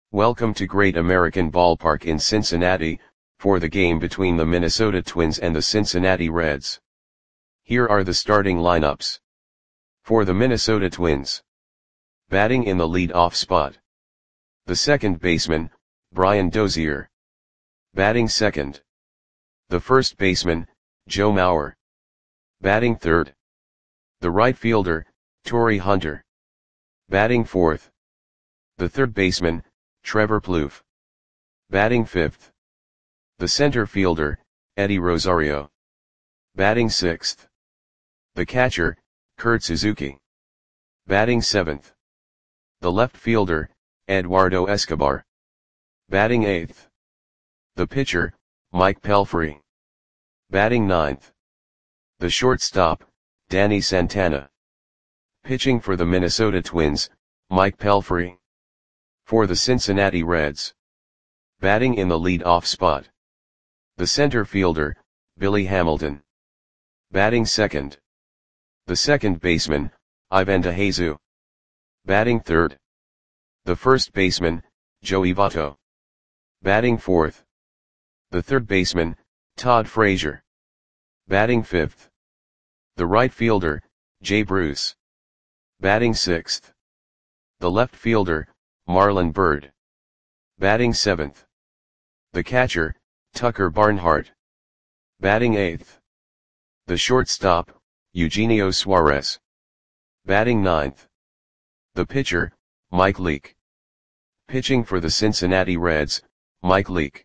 Welcome to Great American Ballpark in Cincinnati, for the game between the Minnesota Twins and the Cincinnati Reds. Here are the starting lineups. For the Minnesota Twins. Batting in the lead-off spot. The second baseman, Brian Dozier. Batting second. The first baseman, Joe Mauer. Batting third. The right fielder, Torii Hunter. Batting fourth. The third baseman, Trevor Plouffe. Batting fifth. The center fielder, Eddie Rosario. Batting sixth. The catcher, Kurt Suzuki. Batting seventh. The left fielder, Eduardo Escobar. Batting eighth. The pitcher, Mike Pelfrey. Batting ninth. The shortstop, Danny Santana. Pitching for the Minnesota Twins, Mike Pelfrey. For the Cincinnati Reds. Batting in the lead-off spot. The center fielder, Billy Hamilton. Batting second. The second baseman, Ivan DeJesus. Batting third. The first baseman, Joey Votto. Batting fourth. The third baseman, Todd Frazier. Batting fifth. The right fielder, Jay Bruce. Batting sixth. The left fielder, Marlon Byrd. Batting seventh. The catcher, Tucker Barnhart. Batting eighth. The shortstop, Eugenio Suarez. Batting ninth. The pitcher, Mike Leake. Pitching for the Cincinnati Reds, Mike Leake.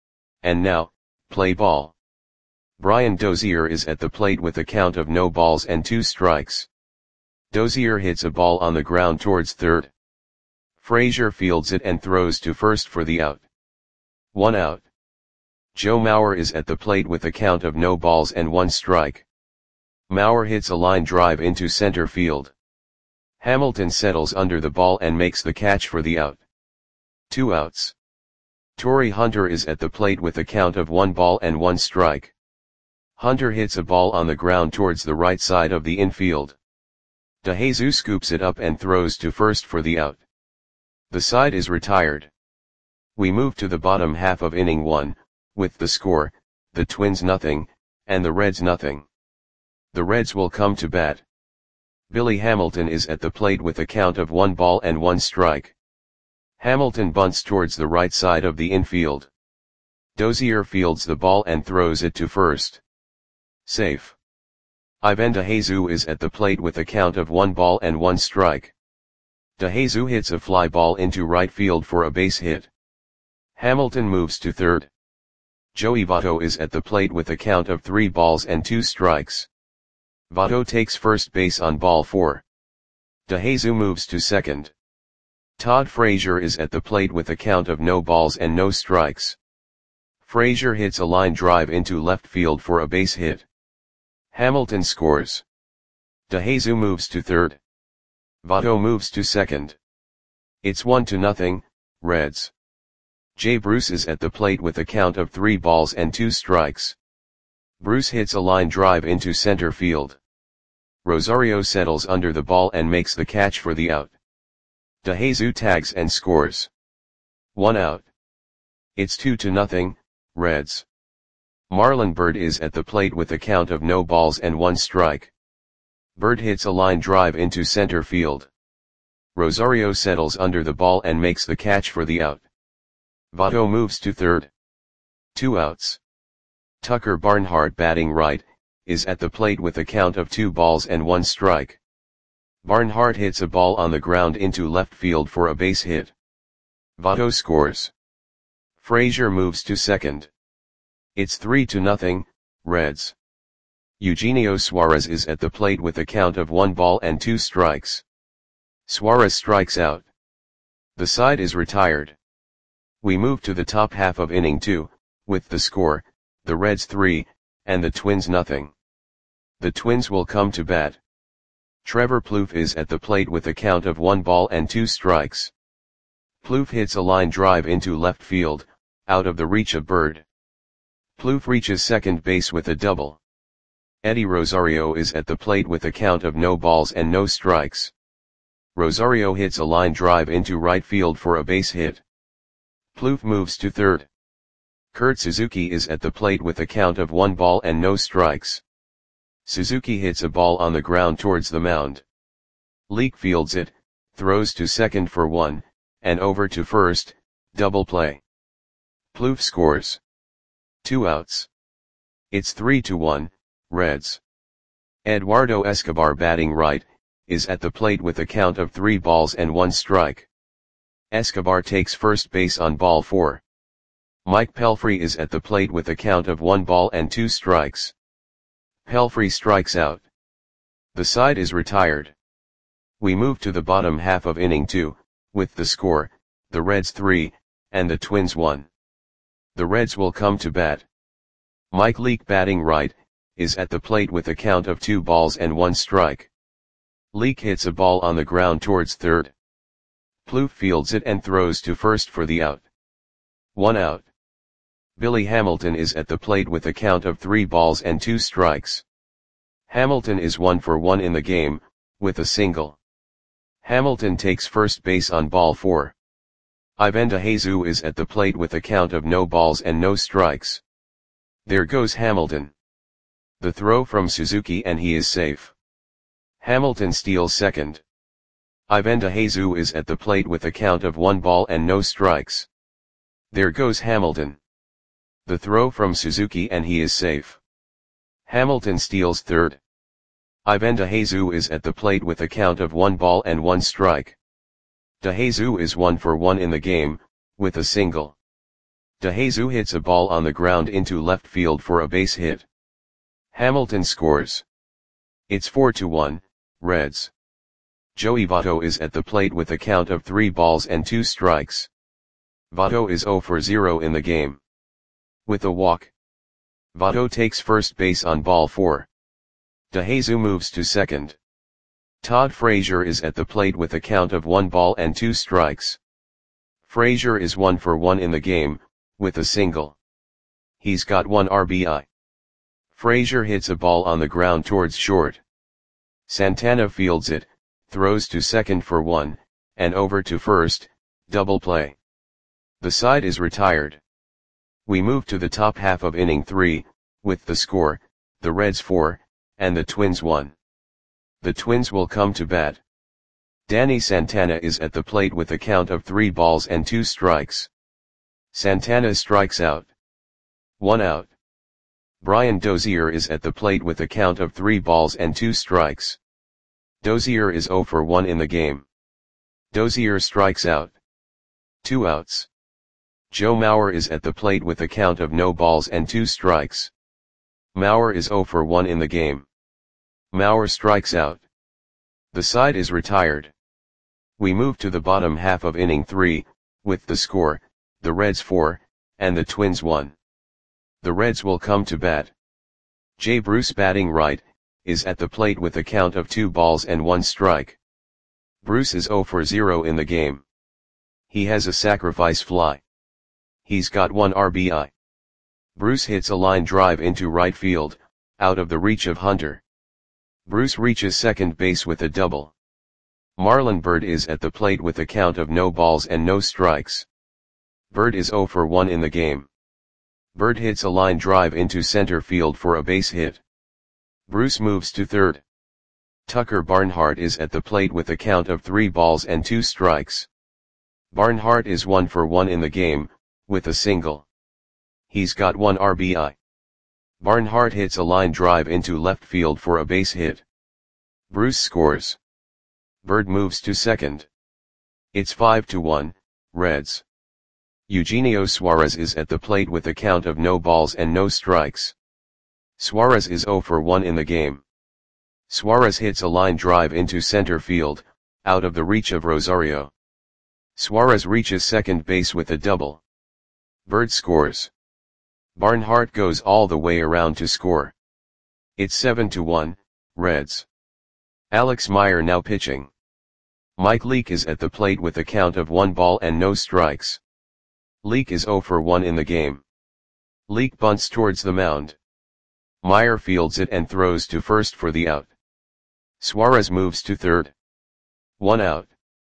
And now, play ball. Brian Dozier is at the plate with a count of no balls and 2 strikes. Dozier hits a ball on the ground towards third. Frazier fields it and throws to first for the out. 1 out. Joe Mauer is at the plate with a count of no balls and 1 strike. Mauer hits a line drive into center field. Hamilton settles under the ball and makes the catch for the out. 2 outs. Torii Hunter is at the plate with a count of 1 ball and 1 strike. Hunter hits a ball on the ground towards the right side of the infield. DeJesus scoops it up and throws to first for the out. The side is retired. We move to the bottom half of inning 1, with the score, the Twins nothing, and the Reds nothing. The Reds will come to bat. Billy Hamilton is at the plate with a count of 1 ball and 1 strike. Hamilton bunts towards the right side of the infield. Dozier fields the ball and throws it to first. Safe. Ivan DeJesus is at the plate with a count of 1 ball and 1 strike. DeJesus hits a fly ball into right field for a base hit. Hamilton moves to third. Joey Votto is at the plate with a count of 3 balls and 2 strikes. Votto takes first base on ball 4. DeJesus moves to second. Todd Frazier is at the plate with a count of no balls and no strikes. Frazier hits a line drive into left field for a base hit. Hamilton scores. DeJesus moves to third. Votto moves to second. It's 1-0, Reds. Jay Bruce is at the plate with a count of 3 balls and 2 strikes. Bruce hits a line drive into center field. Rosario settles under the ball and makes the catch for the out. DeJesus tags and scores. 1 out. It's 2-0, Reds. Marlon Byrd is at the plate with a count of no balls and 1 strike. Byrd hits a line drive into center field. Rosario settles under the ball and makes the catch for the out. Votto moves to third. 2 outs. Tucker Barnhart, batting right, is at the plate with a count of 2 balls and 1 strike. Barnhart hits a ball on the ground into left field for a base hit. Votto scores. Frazier moves to second. It's 3-0, Reds. Eugenio Suarez is at the plate with a count of 1 ball and 2 strikes. Suarez strikes out. The side is retired. We move to the top half of inning 2, with the score, the Reds 3, and the Twins nothing. The Twins will come to bat. Trevor Plouffe is at the plate with a count of 1 ball and 2 strikes. Plouffe hits a line drive into left field, out of the reach of Byrd. Plouffe reaches second base with a double. Eddie Rosario is at the plate with a count of no balls and no strikes. Rosario hits a line drive into right field for a base hit. Plouffe moves to third. Kurt Suzuki is at the plate with a count of 1 ball and no strikes. Suzuki hits a ball on the ground towards the mound. Leake fields it, throws to second for 1, and over to first, double play. Plouffe scores. 2 outs. It's 3-1, Reds. Eduardo Escobar batting right, is at the plate with a count of 3 balls and 1 strike. Escobar takes first base on ball 4. Mike Pelfrey is at the plate with a count of 1 ball and 2 strikes. Pelfrey strikes out. The side is retired. We move to the bottom half of inning 2, with the score, the Reds 3, and the Twins 1. The Reds will come to bat. Mike Leake batting right, is at the plate with a count of 2 balls and 1 strike. Leake hits a ball on the ground towards third. Plouffe fields it and throws to first for the out. 1 out. Billy Hamilton is at the plate with a count of 3 balls and 2 strikes. Hamilton is 1 for 1 in the game, with a single. Hamilton takes first base on ball 4. Ivan DeJesus is at the plate with a count of no balls and no strikes. There goes Hamilton. The throw from Suzuki and he is safe. Hamilton steals second. Ivan DeJesus is at the plate with a count of 1 ball and no strikes. There goes Hamilton. The throw from Suzuki and he is safe. Hamilton steals third. Ivan DeJesus is at the plate with a count of 1 ball and 1 strike. DeJesus is 1 for 1 in the game, with a single. DeJesus hits a ball on the ground into left field for a base hit. Hamilton scores. It's 4-1, Reds. Joey Votto is at the plate with a count of 3 balls and 2 strikes. Votto is 0 for 0 in the game. With a walk. Votto takes first base on ball 4. DeJesus moves to second. Todd Frazier is at the plate with a count of 1 ball and 2 strikes. Frazier is 1 for 1 in the game, with a single. He's got 1 RBI. Frazier hits a ball on the ground towards short. Santana fields it, throws to second for 1, and over to first, double play. The side is retired. We move to the top half of inning 3, with the score, the Reds 4, and the Twins 1. The Twins will come to bat. Danny Santana is at the plate with a count of 3 balls and 2 strikes. Santana strikes out. 1 out. Brian Dozier is at the plate with a count of 3 balls and 2 strikes. Dozier is 0 for 1 in the game. Dozier strikes out. 2 outs. Joe Mauer is at the plate with a count of no balls and 2 strikes. Mauer is 0 for 1 in the game. Mauer strikes out. The side is retired. We move to the bottom half of inning 3, with the score, the Reds 4, and the Twins 1. The Reds will come to bat. Jay Bruce batting right, is at the plate with a count of 2 balls and 1 strike. Bruce is 0 for 0 in the game. He has a sacrifice fly. He's got 1 RBI. Bruce hits a line drive into right field, out of the reach of Hunter. Bruce reaches second base with a double. Marlon Byrd is at the plate with a count of no balls and no strikes. Byrd is 0 for 1 in the game. Byrd hits a line drive into center field for a base hit. Bruce moves to third. Tucker Barnhart is at the plate with a count of 3 balls and 2 strikes. Barnhart is 1 for 1 in the game, with a single. He's got 1 RBI. Barnhart hits a line drive into left field for a base hit. Bruce scores. Byrd moves to second. It's 5-1, Reds. Eugenio Suarez is at the plate with a count of no balls and no strikes. Suarez is 0 for 1 in the game. Suarez hits a line drive into center field, out of the reach of Rosario. Suarez reaches second base with a double. Byrd scores. Barnhart goes all the way around to score. It's 7-1, Reds. Alex Meyer now pitching. Mike Leake is at the plate with a count of 1 ball and no strikes. Leake is 0 for 1 in the game. Leake bunts towards the mound. Meyer fields it and throws to first for the out. Suarez moves to third. 1 out.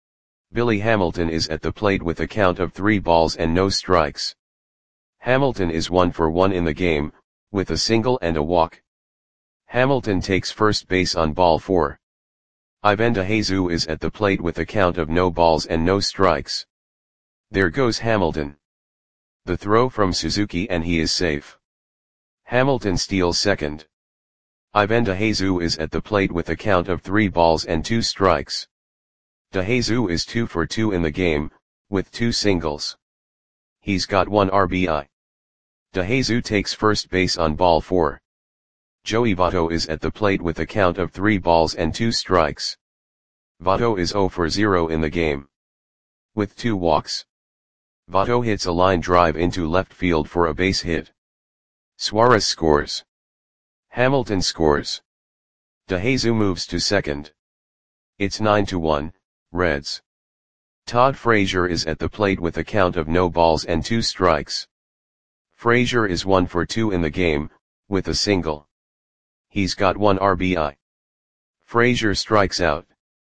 Billy Hamilton is at the plate with a count of 3 balls and no strikes. Hamilton is 1 for 1 in the game, with a single and a walk. Hamilton takes first base on ball 4. Ivan DeJesus is at the plate with a count of no balls and no strikes. There goes Hamilton. The throw from Suzuki and he is safe. Hamilton steals second. Ivan DeJesus is at the plate with a count of 3 balls and 2 strikes. DeJesus is 2 for 2 in the game, with 2 singles. He's got 1 RBI. DeJesus takes first base on ball 4. Joey Votto is at the plate with a count of 3 balls and 2 strikes. Votto is 0 for 0 in the game. With 2 walks. Votto hits a line drive into left field for a base hit. Suarez scores. Hamilton scores. DeJesus moves to second. It's 9-1, Reds. Todd Frazier is at the plate with a count of no balls and 2 strikes. Frazier is 1 for 2 in the game, with a single. He's got 1 RBI. Frazier strikes out.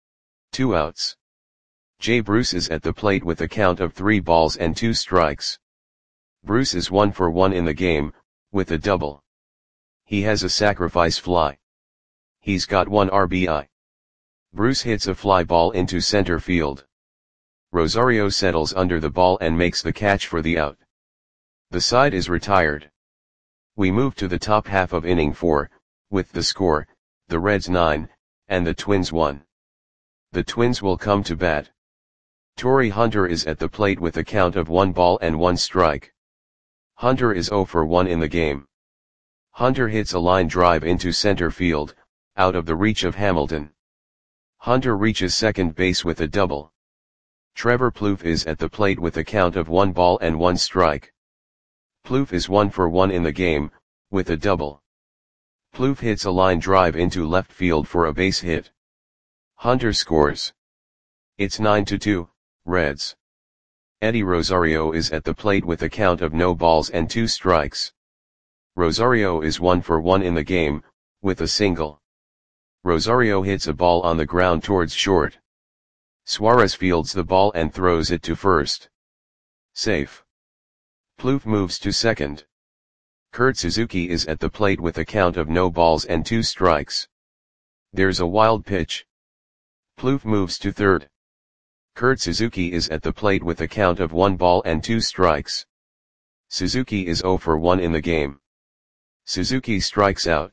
2 outs. Jay Bruce is at the plate with a count of 3 balls and 2 strikes. Bruce is 1 for 1 in the game, with a double. He has a sacrifice fly. He's got 1 RBI. Bruce hits a fly ball into center field. Rosario settles under the ball and makes the catch for the out. The side is retired. We move to the top half of inning 4, with the score, the Reds 9, and the Twins 1. The Twins will come to bat. Torii Hunter is at the plate with a count of 1 ball and 1 strike. Hunter is 0 for 1 in the game. Hunter hits a line drive into center field, out of the reach of Hamilton. Hunter reaches second base with a double. Trevor Plouffe is at the plate with a count of 1 ball and 1 strike. Plouffe is 1 for 1 in the game, with a double. Plouffe hits a line drive into left field for a base hit. Hunter scores. It's 9-2, Reds. Eddie Rosario is at the plate with a count of no balls and 2 strikes. Rosario is 1 for 1 in the game, with a single. Rosario hits a ball on the ground towards short. Suarez fields the ball and throws it to first. Safe. Plouffe moves to second. Kurt Suzuki is at the plate with a count of no balls and 2 strikes. There's a wild pitch. Plouffe moves to third. Kurt Suzuki is at the plate with a count of 1 ball and 2 strikes. Suzuki is 0 for 1 in the game. Suzuki strikes out.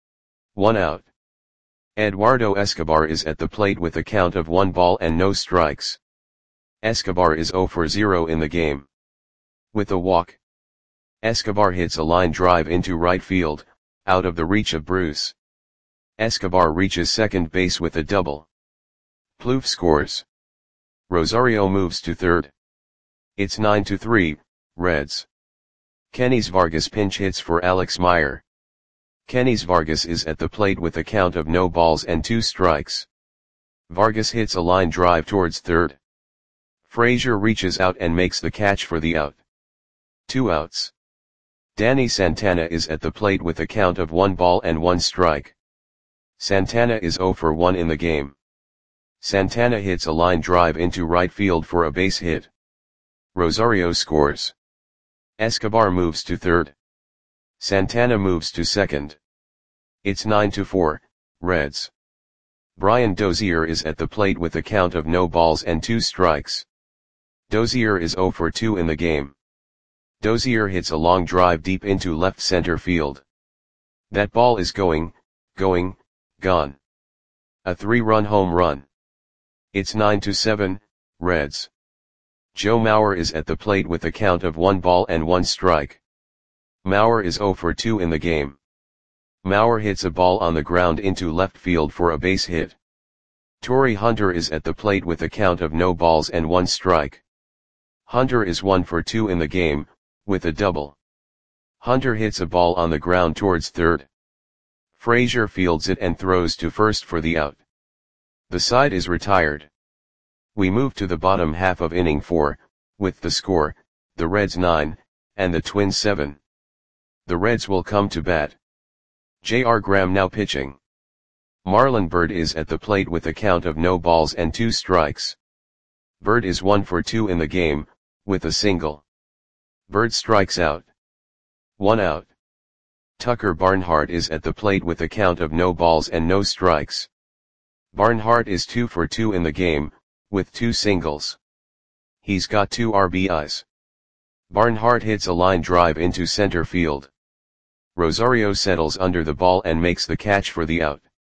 1 out. Eduardo Escobar is at the plate with a count of 1 ball and no strikes. Escobar is 0 for 0 in the game. With a walk. Escobar hits a line drive into right field, out of the reach of Bruce. Escobar reaches second base with a double. Plouffe scores. Rosario moves to third. It's 9-3, Reds. Kenys Vargas pinch hits for Alex Meyer. Kenys Vargas is at the plate with a count of no balls and 2 strikes. Vargas hits a line drive towards third. Frazier reaches out and makes the catch for the out. 2 outs. Danny Santana is at the plate with a count of 1 ball and 1 strike. Santana is 0 for 1 in the game. Santana hits a line drive into right field for a base hit. Rosario scores. Escobar moves to third. Santana moves to second. It's 9-4, Reds. Brian Dozier is at the plate with a count of no balls and 2 strikes. Dozier is 0 for 2 in the game. Dozier hits a long drive deep into left center field. That ball is gone. A 3-run home run. It's 9-7, Reds. Joe Mauer is at the plate with a count of 1 ball and 1 strike. Mauer is 0 for 2 in the game. Mauer hits a ball on the ground into left field for a base hit. Torii Hunter is at the plate with a count of no balls and 1 strike. Hunter is 1 for 2 in the game, with a double. Hunter hits a ball on the ground towards third. Frazier fields it and throws to first for the out. The side is retired. We move to the bottom half of inning 4, with the score, the Reds 9, and the Twins 7. The Reds will come to bat. J.R. Graham now pitching. Marlon Byrd is at the plate with a count of no balls and 2 strikes. Bird is 1 for 2 in the game, with a single. Bird strikes out. 1 out. Tucker Barnhart is at the plate with a count of no balls and no strikes. Barnhart is 2 for 2 in the game, with 2 singles. He's got 2 RBIs. Barnhart hits a line drive into center field. Rosario settles under the ball and makes the catch for the out.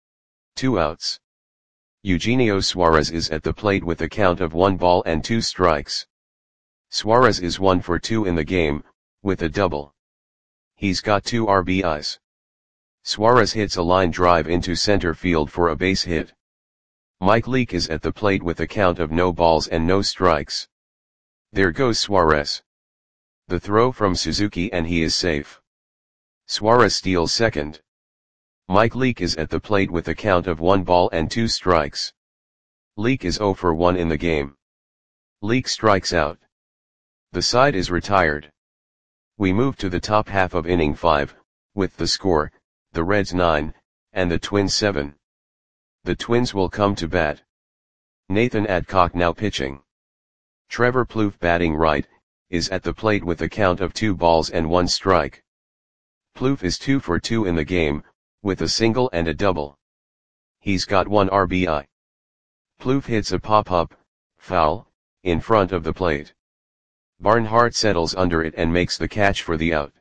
2 outs. Eugenio Suarez is at the plate with a count of 1 ball and 2 strikes. Suarez is 1 for 2 in the game, with a double. He's got 2 RBIs. Suarez hits a line drive into center field for a base hit. Mike Leake is at the plate with a count of no balls and no strikes. There goes Suarez. The throw from Suzuki and he is safe. Suarez steals second. Mike Leake is at the plate with a count of 1 ball and 2 strikes. Leake is 0 for 1 in the game. Leake strikes out. The side is retired. We move to the top half of inning 5, with the score, the Reds 9, and the Twins 7. The Twins will come to bat. Nathan Adcock now pitching. Trevor Plouffe batting right, is at the plate with a count of 2 balls and 1 strike. Plouffe is 2 for 2 in the game, with a single and a double. He's got 1 RBI. Plouffe hits a pop-up, foul, in front of the plate. Barnhart settles under it and makes the catch for the out.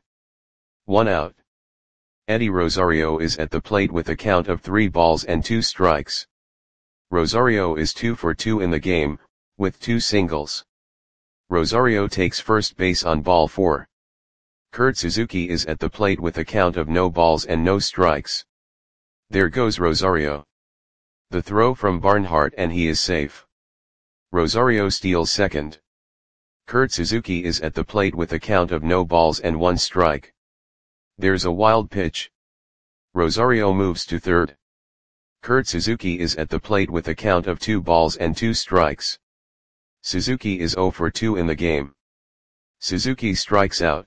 1 out. Eddie Rosario is at the plate with a count of 3 balls and 2 strikes. Rosario is 2 for 2 in the game, with 2 singles. Rosario takes first base on ball 4. Kurt Suzuki is at the plate with a count of no balls and no strikes. There goes Rosario. The throw from Barnhart and he is safe. Rosario steals second. Kurt Suzuki is at the plate with a count of no balls and 1 strike. There's a wild pitch. Rosario moves to third. Kurt Suzuki is at the plate with a count of 2 balls and 2 strikes. Suzuki is 0 for 2 in the game. Suzuki strikes out.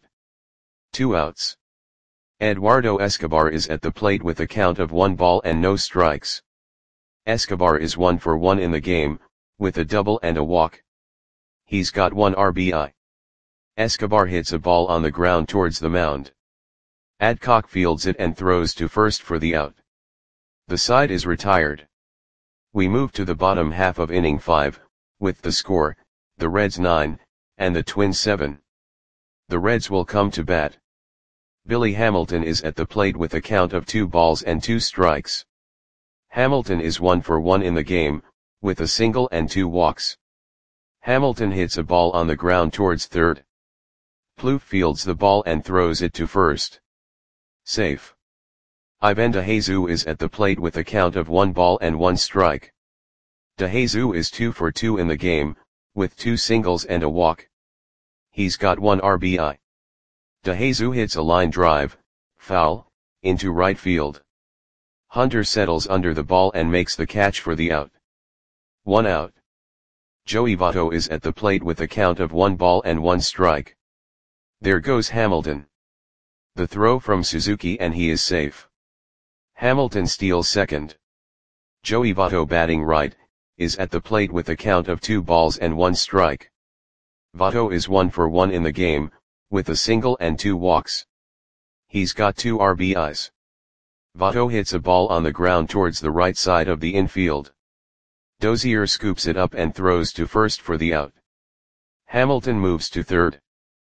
2 outs. Eduardo Escobar is at the plate with a count of 1 ball and no strikes. Escobar is 1 for 1 in the game, with a double and a walk. He's got 1 RBI. Escobar hits a ball on the ground towards the mound. Adcock fields it and throws to first for the out. The side is retired. We move to the bottom half of inning 5, with the score, the Reds 9, and the Twins 7. The Reds will come to bat. Billy Hamilton is at the plate with a count of 2 balls and 2 strikes. Hamilton is 1 for 1 in the game, with a single and 2 walks. Hamilton hits a ball on the ground towards third. Plouffe fields the ball and throws it to first. Safe. Ivan DeJesus is at the plate with a count of 1 ball and 1 strike. DeJesus is 2 for 2 in the game, with 2 singles and a walk. He's got 1 RBI. DeJesus hits a line drive, foul, into right field. Hunter settles under the ball and makes the catch for the out. 1 out. Joey Votto is at the plate with a count of 1 ball and 1 strike. There goes Hamilton. The throw from Suzuki and he is safe. Hamilton steals second. Joey Votto batting right, is at the plate with a count of 2 balls and 1 strike. Votto is 1 for 1 in the game, with a single and 2 walks. He's got 2 RBIs. Votto hits a ball on the ground towards the right side of the infield. Dozier scoops it up and throws to first for the out. Hamilton moves to third.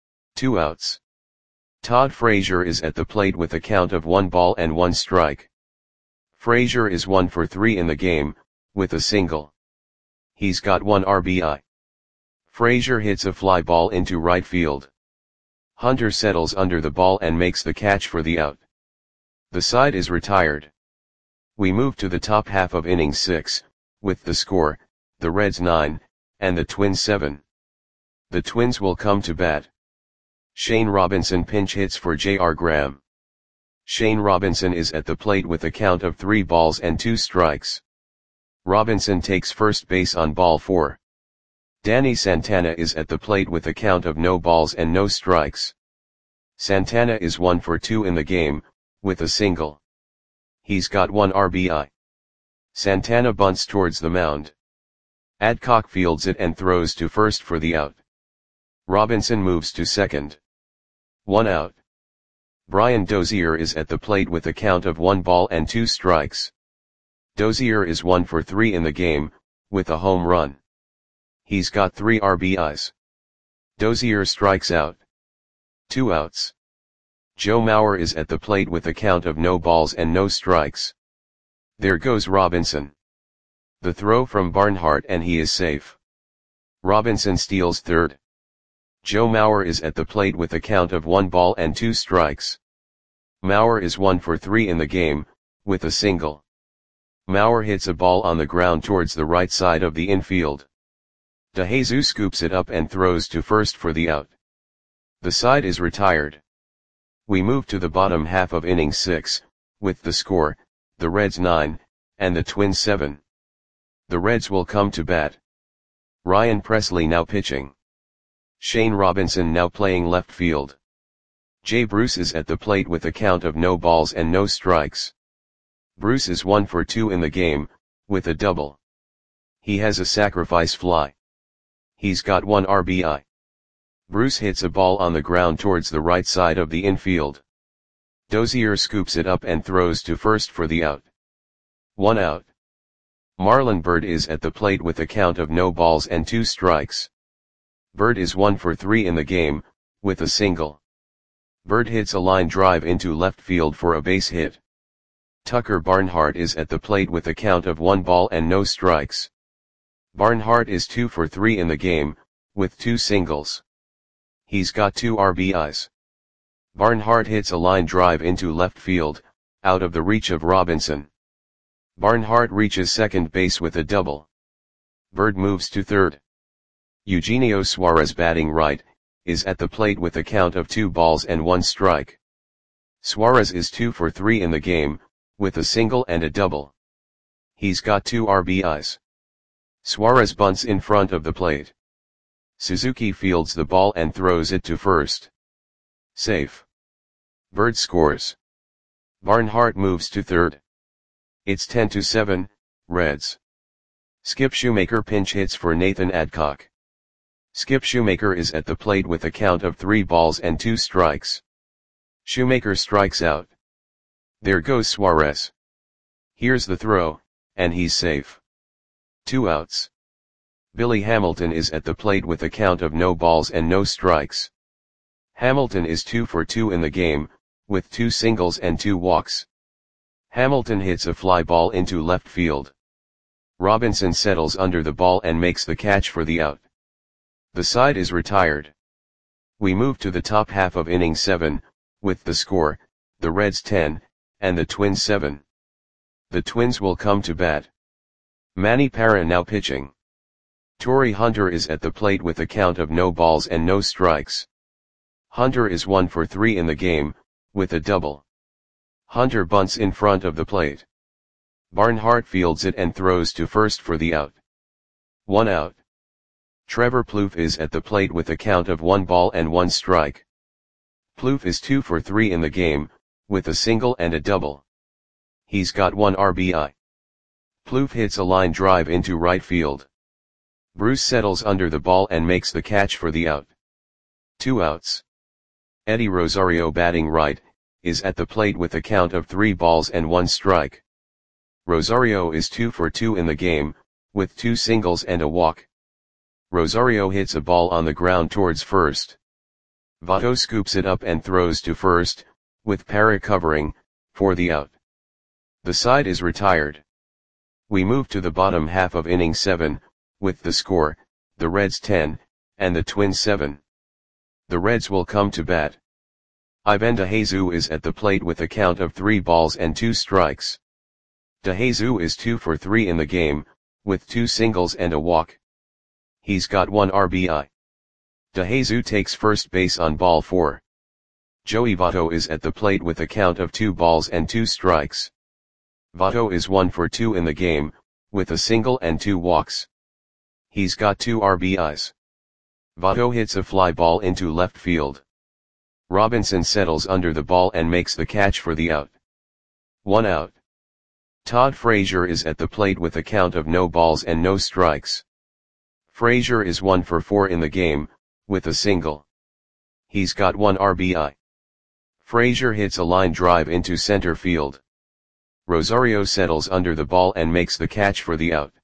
2 outs. Todd Frazier is at the plate with a count of 1 ball and 1 strike. Frazier is 1 for 3 in the game, with a single. He's got 1 RBI. Frazier hits a fly ball into right field. Hunter settles under the ball and makes the catch for the out. The side is retired. We move to the top half of inning 6, with the score, the Reds 9, and the Twins 7. The Twins will come to bat. Shane Robinson pinch hits for J.R. Graham. Shane Robinson is at the plate with a count of 3 balls and 2 strikes. Robinson takes first base on ball 4. Danny Santana is at the plate with a count of no balls and no strikes. Santana is 1 for 2 in the game, with a single. He's got 1 RBI. Santana bunts towards the mound. Adcock fields it and throws to first for the out. Robinson moves to second. 1 out. Brian Dozier is at the plate with a count of 1 ball and 2 strikes. Dozier is 1 for 3 in the game, with a home run. He's got 3 RBIs. Dozier strikes out. 2 outs. Joe Mauer is at the plate with a count of no balls and no strikes. There goes Robinson. The throw from Barnhart and he is safe. Robinson steals third. Joe Mauer is at the plate with a count of 1 ball and 2 strikes. Mauer is 1 for 3 in the game, with a single. Mauer hits a ball on the ground towards the right side of the infield. DeJesus scoops it up and throws to first for the out. The side is retired. We move to the bottom half of inning 6, with the score, the Reds 9, and the Twins 7. The Reds will come to bat. Ryan Presley now pitching. Shane Robinson now playing left field. Jay Bruce is at the plate with a count of no balls and no strikes. Bruce is 1 for 2 in the game, with a double. He has a sacrifice fly. He's got 1 RBI. Bruce hits a ball on the ground towards the right side of the infield. Dozier scoops it up and throws to first for the out. 1 out. Marlon Byrd is at the plate with a count of no balls and 2 strikes. Byrd is 1 for 3 in the game, with a single. Byrd hits a line drive into left field for a base hit. Tucker Barnhart is at the plate with a count of 1 ball and no strikes. Barnhart is 2 for 3 in the game, with 2 singles. He's got 2 RBIs. Barnhart hits a line drive into left field, out of the reach of Robinson. Barnhart reaches second base with a double. Byrd moves to third. Eugenio Suarez batting right, is at the plate with a count of 2 balls and 1 strike. Suarez is 2 for 3 in the game, with a single and a double. He's got 2 RBIs. Suarez bunts in front of the plate. Suzuki fields the ball and throws it to first. Safe. Byrd scores. Barnhart moves to third. It's 10-7, Reds. Skip Shoemaker pinch hits for Nathan Adcock. Skip Shoemaker is at the plate with a count of 3 balls and 2 strikes. Shoemaker strikes out. There goes Suarez. Here's the throw, and he's safe. 2 outs. Billy Hamilton is at the plate with a count of no balls and no strikes. Hamilton is 2 for 2 in the game, with 2 singles and 2 walks. Hamilton hits a fly ball into left field. Robinson settles under the ball and makes the catch for the out. The side is retired. We move to the top half of inning 7, with the score, the Reds 10, and the Twins 7. The Twins will come to bat. Manny Parra now pitching. Torrey Hunter is at the plate with a count of no balls and no strikes. Hunter is 1 for 3 in the game, with a double. Hunter bunts in front of the plate. Barnhart fields it and throws to first for the out. 1 out. Trevor Plouffe is at the plate with a count of 1 ball and 1 strike. Plouffe is 2 for 3 in the game, with a single and a double. He's got 1 RBI. Plouffe hits a line drive into right field. Bruce settles under the ball and makes the catch for the out. 2 outs. Eddie Rosario batting right, is at the plate with a count of 3 balls and 1 strike. Rosario is 2 for 2 in the game, with 2 singles and a walk. Rosario hits a ball on the ground towards first. Votto scoops it up and throws to first, with Parra covering, for the out. The side is retired. We move to the bottom half of inning 7, with the score, the Reds 10, and the Twins 7. The Reds will come to bat. Ivan DeJesus is at the plate with a count of 3 balls and 2 strikes. DeJesus is 2 for 3 in the game, with 2 singles and a walk. He's got 1 RBI. DeJesus takes first base on ball 4. Joey Votto is at the plate with a count of 2 balls and 2 strikes. Votto is 1 for 2 in the game, with a single and 2 walks. He's got 2 RBIs. Votto hits a fly ball into left field. Robinson settles under the ball and makes the catch for the out. 1 out. Todd Frazier is at the plate with a count of no balls and no strikes. Frazier is 1 for 4 in the game, with a single. He's got 1 RBI. Frazier hits a line drive into center field. Rosario settles under the ball and makes the catch for the out.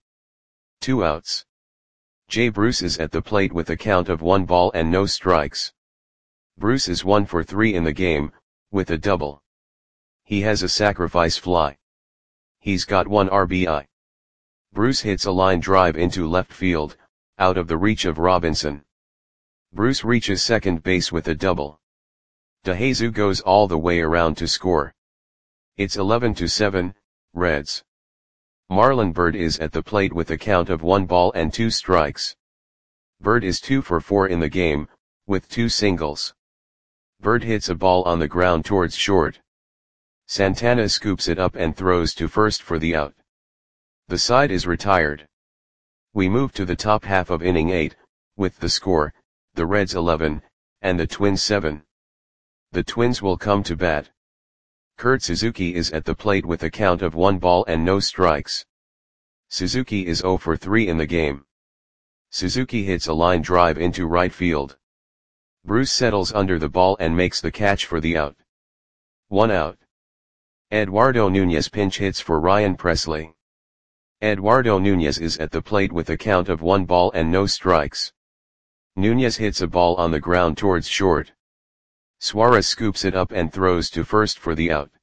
2 outs. Jay Bruce is at the plate with a count of 1 ball and no strikes. Bruce is 1 for 3 in the game, with a double. He has a sacrifice fly. He's got 1 RBI. Bruce hits a line drive into left field, out of the reach of Robinson. Bruce reaches second base with a double. DeJesus goes all the way around to score. It's 11-7, Reds. Marlon Byrd is at the plate with a count of 1 ball and 2 strikes. Byrd is 2 for 4 in the game, with 2 singles. Byrd hits a ball on the ground towards short. Santana scoops it up and throws to first for the out. The side is retired. We move to the top half of inning 8, with the score, the Reds 11, and the Twins 7. The Twins will come to bat. Kurt Suzuki is at the plate with a count of 1 ball and no strikes. Suzuki is 0 for 3 in the game. Suzuki hits a line drive into right field. Bruce settles under the ball and makes the catch for the out. 1 out. Eduardo Nunez pinch hits for Ryan Presley. Eduardo Nunez is at the plate with a count of 1 ball and no strikes. Nunez hits a ball on the ground towards short. Suarez scoops it up and throws to first for the out.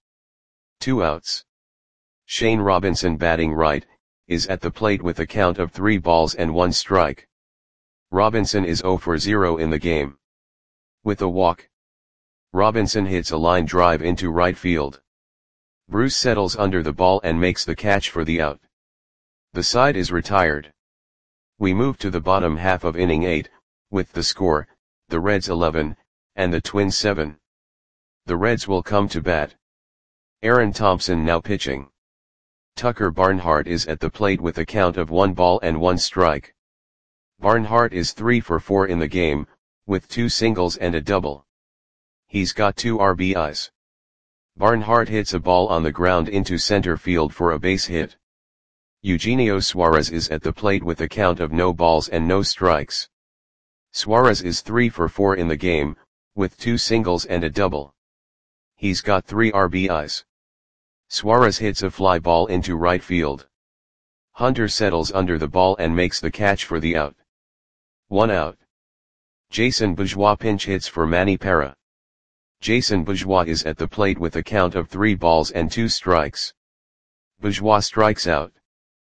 2 outs. Shane Robinson, batting right, is at the plate with a count of 3 balls and 1 strike. Robinson is 0 for 0 in the game. With a walk. Robinson hits a line drive into right field. Bruce settles under the ball and makes the catch for the out. The side is retired. We move to the bottom half of inning 8, with the score, the Reds 11, and the Twins 7. The Reds will come to bat. Aaron Thompson now pitching. Tucker Barnhart is at the plate with a count of 1 ball and 1 strike. Barnhart is 3 for 4 in the game, with 2 singles and a double. He's got 2 RBIs. Barnhart hits a ball on the ground into center field for a base hit. Eugenio Suarez is at the plate with a count of no balls and no strikes. Suarez is 3 for 4 in the game, with 2 singles and a double. He's got 3 RBIs. Suarez hits a fly ball into right field. Hunter settles under the ball and makes the catch for the out. 1 out. Jason Bourgeois pinch hits for Manny Parra. Jason Bourgeois is at the plate with a count of 3 balls and 2 strikes. Bourgeois strikes out.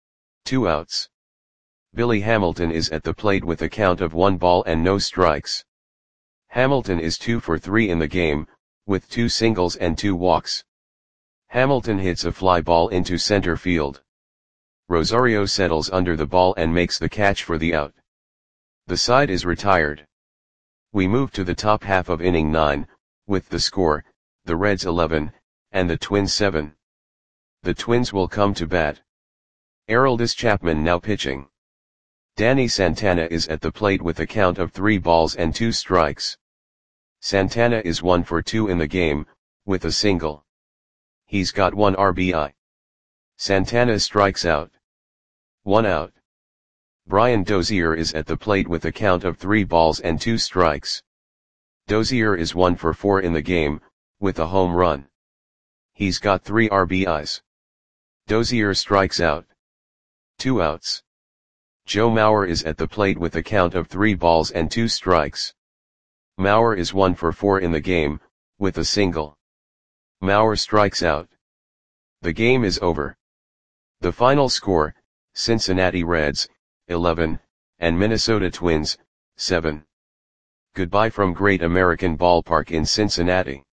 2 outs. Billy Hamilton is at the plate with a count of 1 ball and no strikes. Hamilton is 2 for 3 in the game, with 2 singles and 2 walks. Hamilton hits a fly ball into center field. Rosario settles under the ball and makes the catch for the out. The side is retired. We move to the top half of inning 9, with the score, the Reds 11, and the Twins 7. The Twins will come to bat. Aroldis Chapman now pitching. Danny Santana is at the plate with a count of 3 balls and 2 strikes. Santana is 1 for 2 in the game, with a single. He's got 1 RBI. Santana strikes out. 1 out. Brian Dozier is at the plate with a count of 3 balls and 2 strikes. Dozier is 1 for 4 in the game, with a home run. He's got 3 RBIs. Dozier strikes out. 2 outs. Joe Mauer is at the plate with a count of 3 balls and 2 strikes. Mauer is 1 for 4 in the game, with a single. Mauer strikes out. The game is over. The final score, Cincinnati Reds, 11, and Minnesota Twins, 7. Goodbye from Great American Ballpark in Cincinnati.